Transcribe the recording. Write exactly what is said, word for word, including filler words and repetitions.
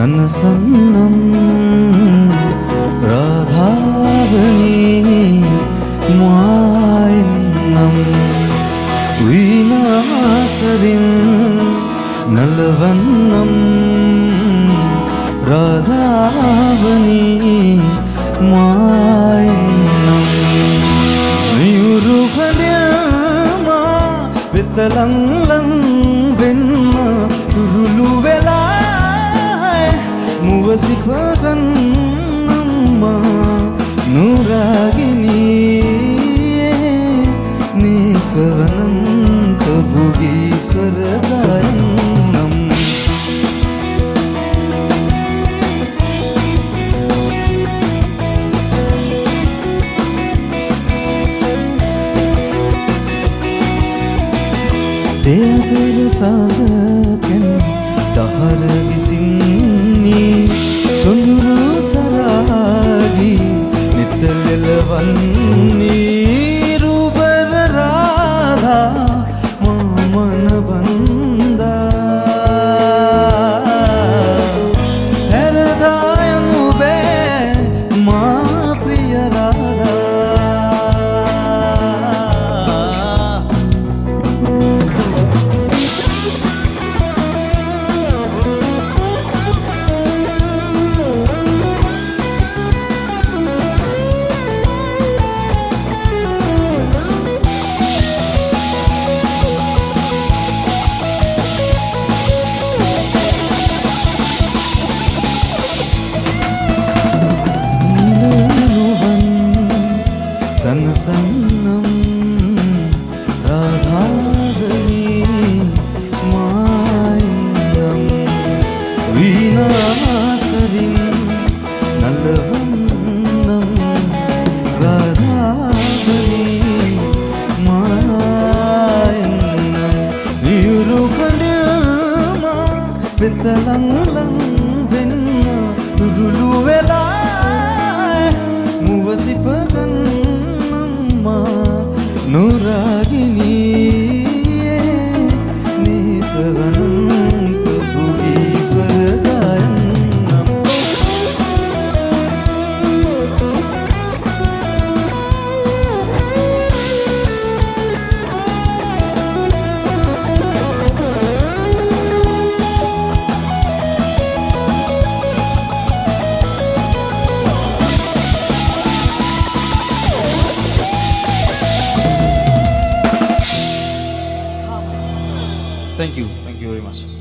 සනසන්නම් රාධාවනී මායින්නම් විනාසරින් නලවන්නම් රාධාවනී මායින්නම් නියුරු කඩයම වෙතලංලං වෙන්න තුරුළු වෙලා මුවසිපගන්නම්මා නුරාගිනී නේකවනන්ත බුගීස්වරදායන්නම් දේගර සාදකෙන් දහර විසින්නේ සොඳුරු සරාදී නිතලෙලවන්නේ රූපර රාධා මමන බන්දා හැරදායනු බෑ මා ප්‍රිය රාධා සනසන්නම් රාධාවනී මායින්නම් විනාසරින් නලවන්නම් රාධාවනී මායින්නම් නියුරු කඩයම වෙතලංලං වෙන්න තුරුළු වෙලා මුවසිපගන්න නුරාගිනී නේකවනන්ත බුගීස්වරදායන්නම් Thank you. Thank you very much.